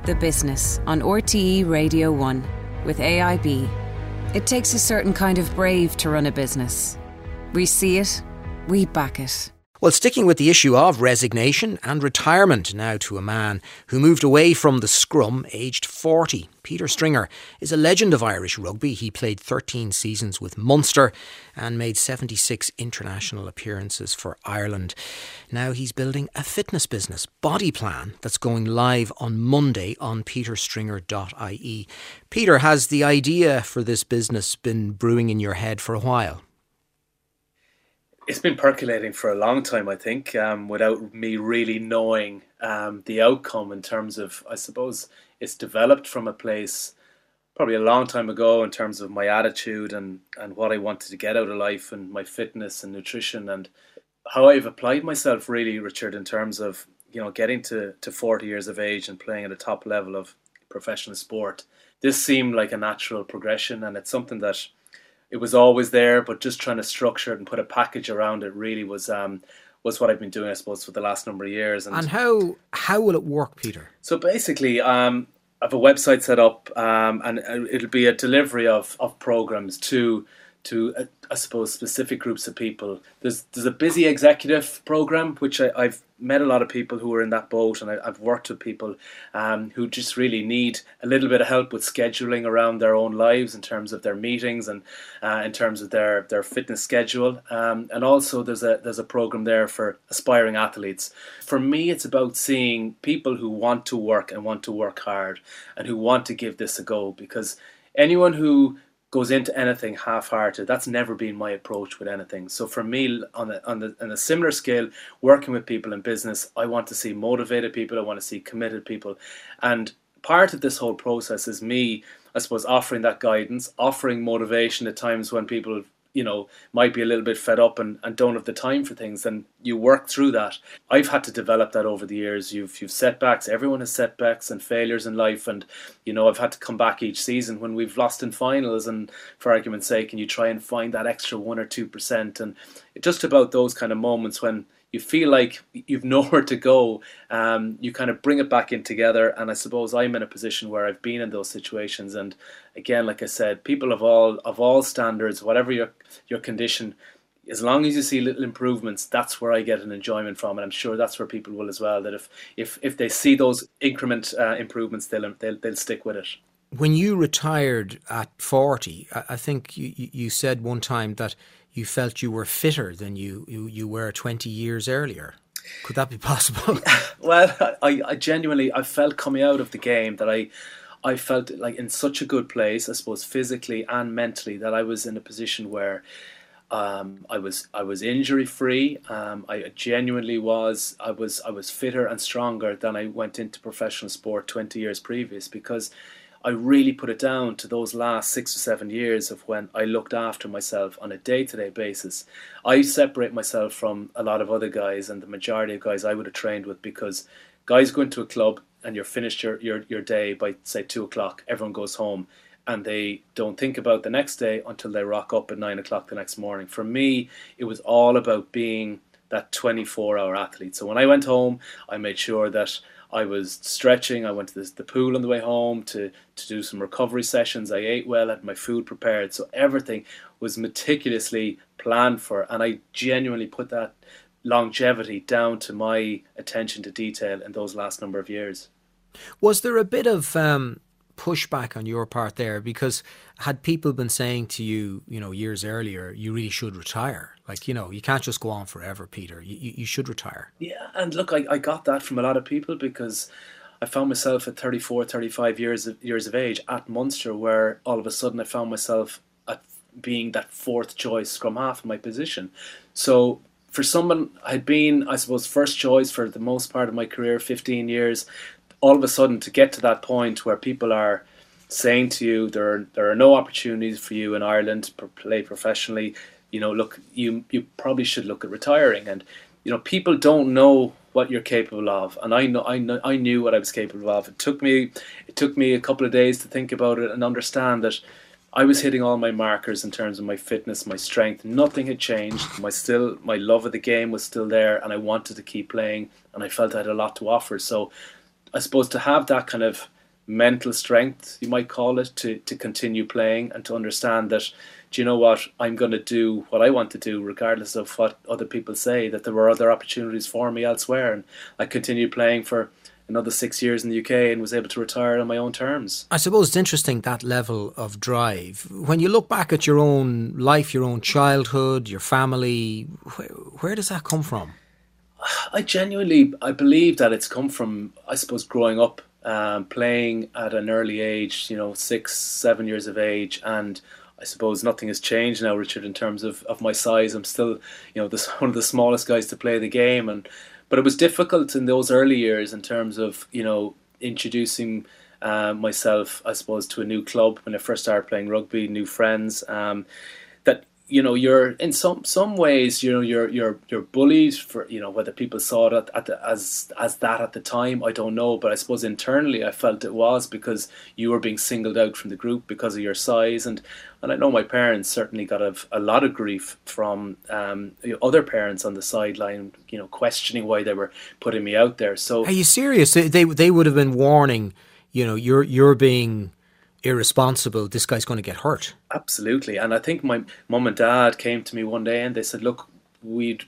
The Business on RTE Radio 1 with AIB. It takes a certain kind of brave to run a business. We see it, we back it. Well, sticking with the issue of resignation and retirement now to a man who moved away from the scrum aged 40. Peter Stringer is a legend of Irish rugby. He played 13 seasons with Munster and made 76 international appearances for Ireland. Now he's building a fitness business, Body Plan, that's going live on Monday on peterstringer.ie. Peter, has the idea for this business been brewing in your head for a while? It's been percolating for a long time, I think, without me really knowing the outcome in terms of, I suppose, it's developed from a place probably a long time ago in terms of my attitude and what I wanted to get out of life and my fitness and nutrition and how I've applied myself really, Richard, in terms of, getting to 40 years of age and playing at a top level of professional sport. This seemed like a natural progression, and it's something that it was always there, but just trying to structure it and put a package around it really was what I've been doing, I suppose, for the last number of years. And how will it work, Peter? So basically, I have a website set up, and it'll be a delivery of programs to I suppose, specific groups of people. There's a busy executive program, which I've met a lot of people who are in that boat, and I've worked with people who just really need a little bit of help with scheduling around their own lives in terms of their meetings and in terms of their fitness schedule. And also there's a program there for aspiring athletes. For me, it's about seeing people who want to work and want to work hard and who want to give this a go, because anyone who goes into anything half-hearted, that's never been my approach with anything. So for me, on a similar scale, working with people in business, I want to see motivated people, I want to see committed people. And part of this whole process is me, I suppose, offering that guidance, offering motivation at times when people, might be a little bit fed up and don't have the time for things, and you work through that. I've had to develop that over the years. You've setbacks. Everyone has setbacks and failures in life, and I've had to come back each season when we've lost in finals, and for argument's sake, and you try and find that extra 1 or 2%, and it's just about those kind of moments when you feel like you've nowhere to go, you kind of bring it back in together. And I suppose I'm in a position where I've been in those situations. And again, like I said, people of all standards, whatever your condition, as long as you see little improvements, that's where I get an enjoyment from. And I'm sure that's where people will as well, that if they see those increment improvements, they'll stick with it. When you retired at 40, I think you said one time that you felt you were fitter than you were 20 years earlier. Could that be possible? Well, I genuinely, I felt coming out of the game that I felt like in such a good place, I suppose physically and mentally, that I was in a position where I was injury free. I genuinely was. I was fitter and stronger than I went into professional sport 20 years previous, because I really put it down to those last 6 or 7 years of when I looked after myself on a day-to-day basis. I separate myself from a lot of other guys, and the majority of guys I would have trained with, because guys go into a club and you're finished your day by, say, 2 o'clock. Everyone goes home and they don't think about the next day until they rock up at 9 o'clock the next morning. For me, it was all about being that 24-hour athlete. So when I went home, I made sure that I was stretching. I went to the pool on the way home to do some recovery sessions. I ate well, had my food prepared. So everything was meticulously planned for. And I genuinely put that longevity down to my attention to detail in those last number of years. Was there a bit of pushback on your part there? Because had people been saying to you, years earlier, you really should retire? Like, you can't just go on forever, Peter. You should retire. Yeah, and look, I got that from a lot of people, because I found myself at 34, 35 years of age at Munster, where all of a sudden I found myself at being that fourth choice scrum half in my position. So for someone, I'd been, I suppose, first choice for the most part of my career, 15 years, all of a sudden to get to that point where people are saying to you, there are no opportunities for you in Ireland to play professionally. Look, you probably should look at retiring. And people don't know what you're capable of, and I knew what I was capable of. It took me a couple of days to think about it and understand that I was hitting all my markers in terms of my fitness, my strength. Nothing had changed. My love of the game was still there, and I wanted to keep playing, and I felt I had a lot to offer. So I suppose to have that kind of mental strength, you might call it, to continue playing and to understand that, do you know what, I'm going to do what I want to do regardless of what other people say, that there were other opportunities for me elsewhere. And I continued playing for another 6 years in the UK and was able to retire on my own terms. I suppose it's interesting, that level of drive. When you look back at your own life, your own childhood, your family, where does that come from? I believe that it's come from, I suppose, growing up, playing at an early age, 6, 7 years of age. And I suppose nothing has changed now, Richard, in terms of my size. I'm still, one of the smallest guys to play the game. But it was difficult in those early years in terms of, introducing myself, I suppose, to a new club when I first started playing rugby, new friends. That you're in some ways, you're bullied for, whether people saw it as that at the time, I don't know. But I suppose internally I felt it was, because you were being singled out from the group because of your size. And I know my parents certainly got a lot of grief from other parents on the sideline, questioning why they were putting me out there. So, are you serious? They would have been warning, you're being irresponsible, this guy's going to get hurt. Absolutely. And I think my mum and dad came to me one day and they said, look, we'd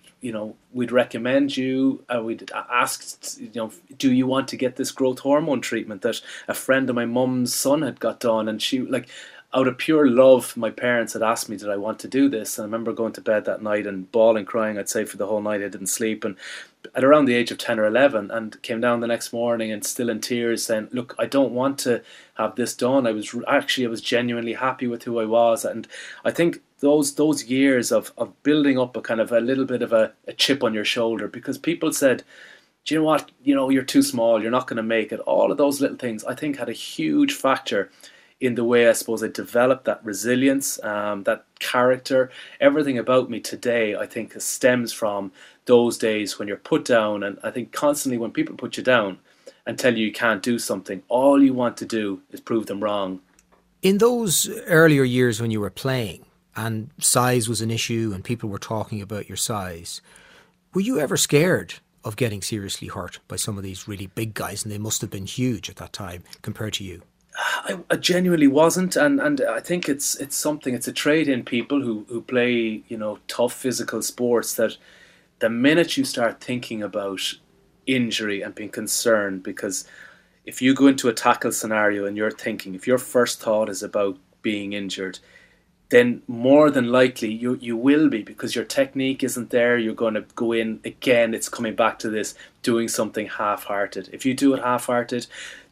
recommend you, we'd asked, do you want to get this growth hormone treatment that a friend of my mum's son had got done? And she, out of pure love, my parents had asked me, did I want to do this? And I remember going to bed that night and bawling, crying, I'd say, for the whole night. I didn't sleep. And at around the age of 10 or 11, and came down the next morning and still in tears saying, look, I don't want to have this done. I was genuinely happy with who I was. And I think those years of building up a kind of a little bit of a chip on your shoulder, because people said, do you know what, you're too small, you're not going to make it. All of those little things, I think, had a huge factor in the way, I suppose, I developed that resilience, that character. Everything about me today, I think, stems from those days when you're put down. And I think constantly when people put you down and tell you can't do something, all you want to do is prove them wrong. In those earlier years when you were playing and size was an issue and people were talking about your size, were you ever scared of getting seriously hurt by some of these really big guys? And they must have been huge at that time compared to you. I genuinely wasn't, and I think it's a trait in people who play tough physical sports, that the minute you start thinking about injury and being concerned, because if you go into a tackle scenario and if your first thought is about being injured, then more than likely you will be, because your technique isn't there. You're going to go in again. It's coming back to this, doing something half-hearted. If you do it half-hearted,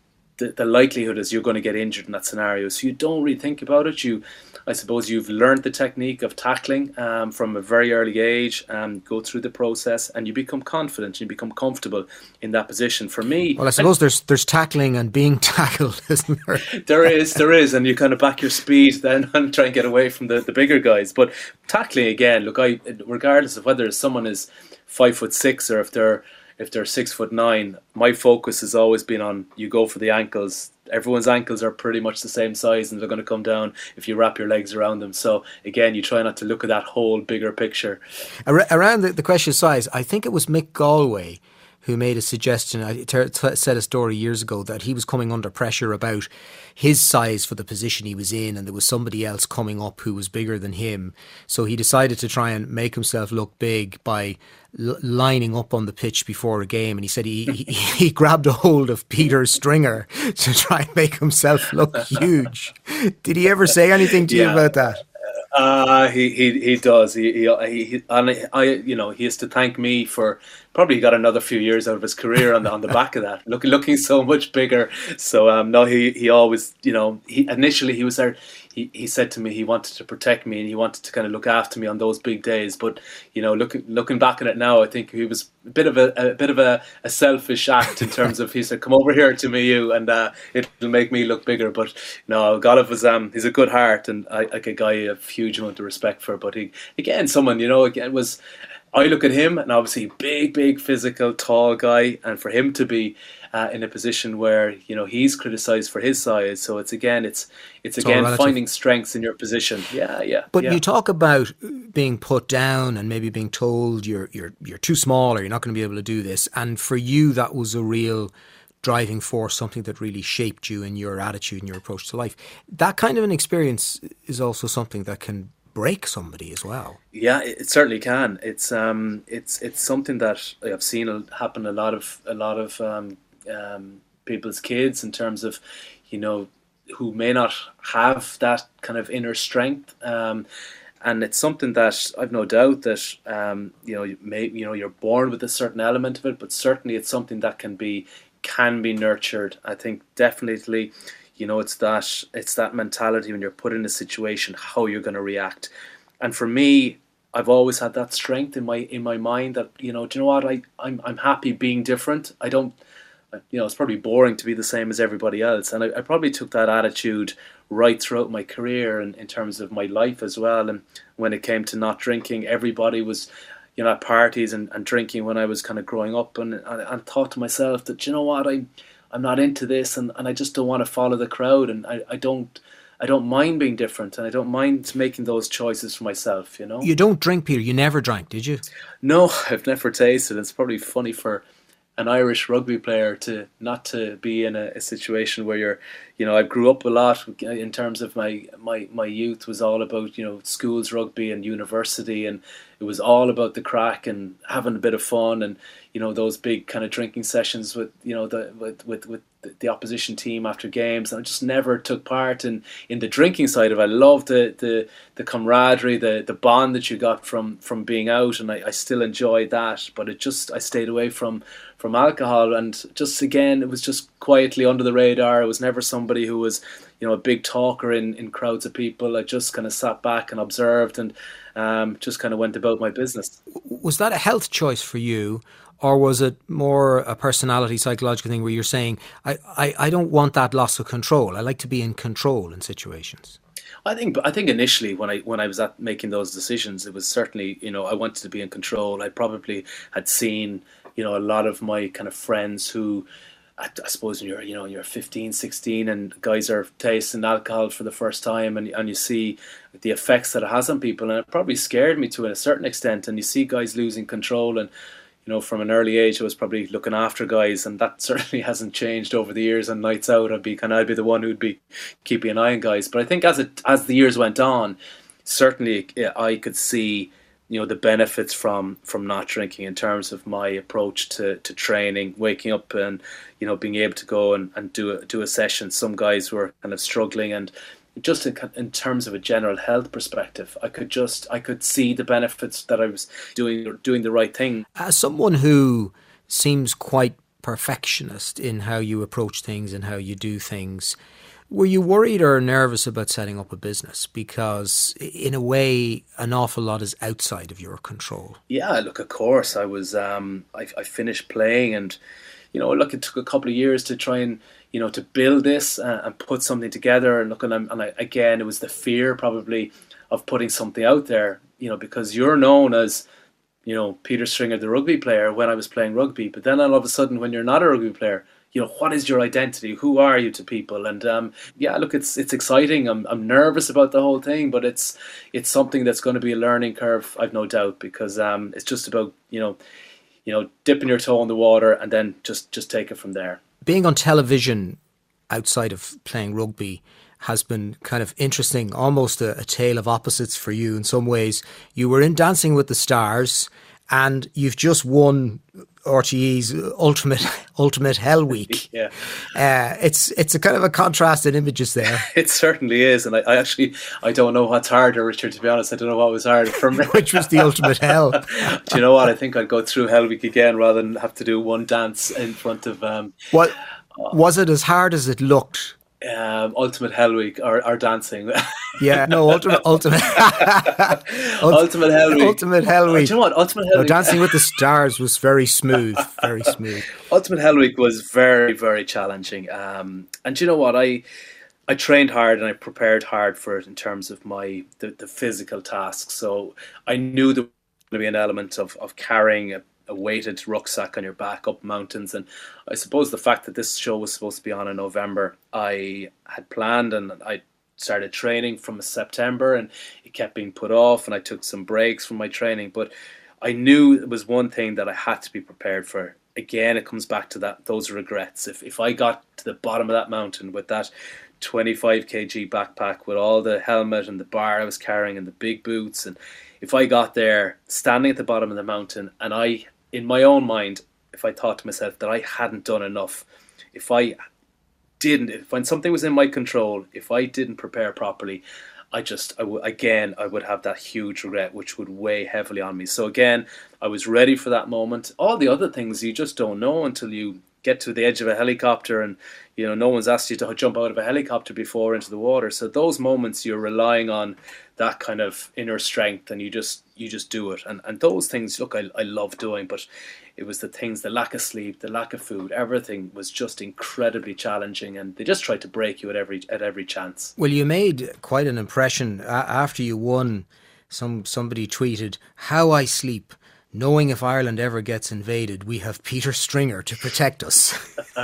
the likelihood is you're going to get injured in that scenario. So you don't really think about it. I suppose you've learned the technique of tackling from a very early age, go through the process, and you become confident, you become comfortable in that position. For me... Well, I suppose there's tackling and being tackled, isn't there? There is, and you kind of back your speed then and try and get away from the bigger guys. But tackling, again, look, regardless of whether someone is 5'6" or if they're 6'9", my focus has always been on, you go for the ankles. Everyone's ankles are pretty much the same size and they're going to come down if you wrap your legs around them. So again, you try not to look at that whole bigger picture. Around the question of size, I think it was Mick Galway who made a suggestion. I said a story years ago that he was coming under pressure about his size for the position he was in, and there was somebody else coming up who was bigger than him. So he decided to try and make himself look big by lining up on the pitch before a game. And he said he grabbed a hold of Peter Stringer to try and make himself look huge. Did he ever say anything to you about that? He does. He has to thank me for probably got another few years out of his career on the back of that, looking so much bigger. So no, he always, initially he was there. He said to me he wanted to protect me and he wanted to kind of look after me on those big days. But looking back at it now, I think he was a bit of a selfish act in terms of, he said, "Come over here to me, you, and it'll make me look bigger." But no, Golov was he's a good heart and like a guy I have huge amount of respect for. But I look at him and obviously big physical tall guy, and for him to be in a position where he's criticised for his size, so it's again finding strengths in your position. But you talk about being put down and maybe being told you're too small or you're not going to be able to do this, and for you that was a real driving force, something that really shaped you in your attitude and your approach to life. That kind of an experience is also something that can break somebody as well. Yeah, it certainly can. It's something that I've seen happen a lot of people's kids, in terms of, who may not have that kind of inner strength. And it's something that I've no doubt that you're born with a certain element of it, but certainly it's something that can be nurtured. I think definitely, it's that mentality when you're put in a situation, how you're going to react. And for me, I've always had that strength in my mind that, do you know what, I'm happy being different. I don't, it's probably boring to be the same as everybody else. And I probably took that attitude right throughout my career, and in terms of my life as well. And when it came to not drinking, everybody was, at parties and drinking when I was kind of growing up. And I thought to myself that, you know what, I'm not into this, and I just don't want to follow the crowd. And I don't mind being different, and I don't mind making those choices for myself, You don't drink, Peter. You never drank, did you? No, I've never tasted. It's probably funny for an Irish rugby player not to be in a situation where I grew up a lot in terms of my youth was all about, schools rugby and university, and it was all about the crack and having a bit of fun, and, those big kind of drinking sessions with, with the opposition team after games. And I just never took part in the drinking side of it. I loved the camaraderie, the bond that you got from being out, and I still enjoyed that. But I stayed away from alcohol, and just, again, it was just quietly under the radar. I was never somebody who was, a big talker in crowds of people. I just kind of sat back and observed, and just kind of went about my business. Was that a health choice for you? Or was it more a personality, psychological thing where you're saying, I don't want that loss of control. I like to be in control in situations. I think initially when I was making those decisions, it was certainly, I wanted to be in control. I probably had seen, a lot of my kind of friends who, I suppose when you're 15, 16 and guys are tasting alcohol for the first time, and you see the effects that it has on people, and it probably scared me to a certain extent. And you see guys losing control, and from an early age, I was probably looking after guys, and that certainly hasn't changed over the years. And nights out, I'd be the one who'd be keeping an eye on guys. But I think as the years went on, certainly I could see, the benefits from not drinking in terms of my approach to training, waking up and, being able to go and do a session. Some guys were kind of struggling, and just in terms of a general health perspective, I could see the benefits that I was doing the right thing. As someone who seems quite perfectionist in how you approach things and how you do things, were you worried or nervous about setting up a business? Because in a way, an awful lot is outside of your control. Yeah, look, of course. I was I finished playing, and look, it took a couple of years to try and to build this and put something together. And look, again, it was the fear probably of putting something out there, because you're known as, Peter Stringer, the rugby player, when I was playing rugby. But then all of a sudden, when you're not a rugby player, what is your identity? Who are you to people? And look, it's exciting. I'm nervous about the whole thing, but it's something that's going to be a learning curve, I've no doubt, because it's just about dipping your toe in the water and then just take it from there. Being on television outside of playing rugby has been kind of interesting, almost a tale of opposites for you in some ways. You were in Dancing with the Stars, and you've just won RTE's Ultimate Hell Week. Yeah, it's a kind of a contrast in images there. It certainly is, and I don't know what's harder, Richard. To be honest, I don't know what was harder for me. Which was the Ultimate Hell? Do you know what? I think I'd go through Hell Week again rather than have to do one dance in front of. What was it as hard as it looked? Ultimate Hell Week or dancing. Yeah, no, Ultimate Ultimate Hell Week. Ultimate Hell Week. Do you know what? Ultimate Hell Week. Dancing with the Stars was very smooth, very smooth. Ultimate Hell Week was very, very challenging. And do you know what? I trained hard and I prepared hard for it in terms of the physical tasks. So I knew there was going to be an element of carrying a weighted rucksack on your back up mountains. And I suppose the fact that this show was supposed to be on in November, I had planned, and I started training from September, and it kept being put off, and I took some breaks from my training. But I knew it was one thing that I had to be prepared for again, it comes back to those regrets. If I got to the bottom of that mountain with that 25 kg backpack with all the helmet and the bar I was carrying and the big boots, and if I got there standing at the bottom of the mountain and I, in my own mind, if I thought to myself that I hadn't done enough, when something was in my control, if I didn't prepare properly, I would have that huge regret, which would weigh heavily on me. So again, I was ready for that moment. All the other things you just don't know until you get to the edge of a helicopter, and no one's asked you to jump out of a helicopter before into the water. So those moments, you're relying on that kind of inner strength, and you just do it. And those things, look, I love doing, but it was the things, the lack of sleep, the lack of food, everything was just incredibly challenging, and they just tried to break you at every chance. Well, you made quite an impression after you won. Somebody tweeted, "How I sleep, knowing if Ireland ever gets invaded, we have Peter Stringer to protect us."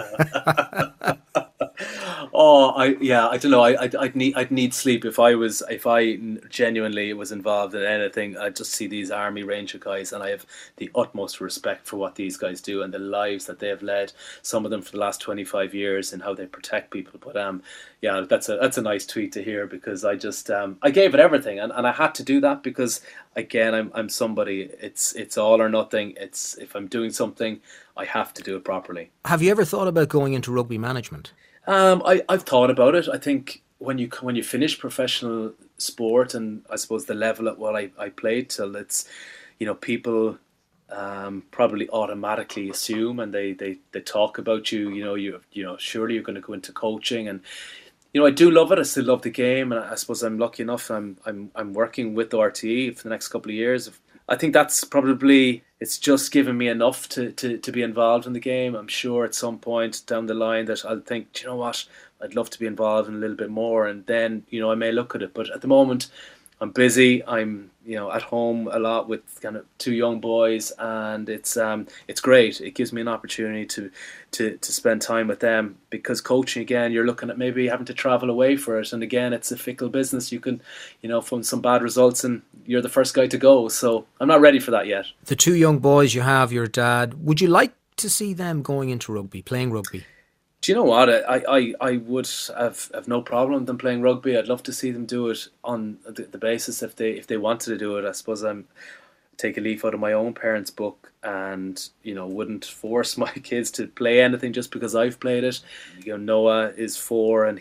I don't know. I'd need sleep if I genuinely was involved in anything. I just see these Army Ranger guys, and I have the utmost respect for what these guys do and the lives that they have led. Some of them for the last 25 years and how they protect people. But that's a nice tweet to hear, because I just I gave it everything, and I had to do that because, again, I'm somebody. It's all or nothing. If I'm doing something, I have to do it properly. Have you ever thought about going into rugby management? I've thought about it. I think when you finish professional sport, and I suppose the level at what I played till, it's, people probably automatically assume, and they talk about you. Surely you're going to go into coaching, and I do love it. I still love the game, and I suppose I'm lucky enough. I'm working with RTE for the next couple of years. I think that's probably, it's just given me enough to be involved in the game. I'm sure at some point down the line that I'll think, do you know what, I'd love to be involved in a little bit more, and then I may look at it. But at the moment, I'm busy. I'm at home a lot with kind of two young boys, and it's great. It gives me an opportunity to spend time with them, because coaching, again, you're looking at maybe having to travel away for it, and again, it's a fickle business. You can from some bad results, and you're the first guy to go. So I'm not ready for that yet. The two young boys you have, your dad, would you like to see them going into rugby, playing rugby? Do you know what? I would have no problem with them playing rugby. I'd love to see them do it on the basis if they wanted to do it. I suppose I'm take a leaf out of my own parents' book, and wouldn't force my kids to play anything just because I've played it. Noah is 4, and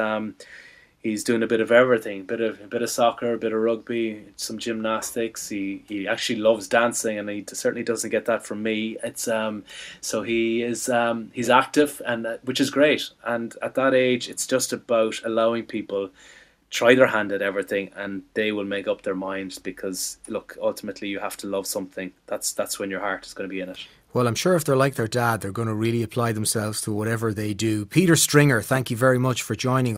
he's doing a bit of everything, a bit of soccer, a bit of rugby, some gymnastics. He actually loves dancing, and he certainly doesn't get that from me. It's so he's active, and which is great. And at that age, it's just about allowing people try their hand at everything, and they will make up their minds, because look, ultimately you have to love something. That's when your heart is going to be in it. Well, I'm sure if they're like their dad, they're going to really apply themselves to whatever they do. Peter Stringer, thank you very much for joining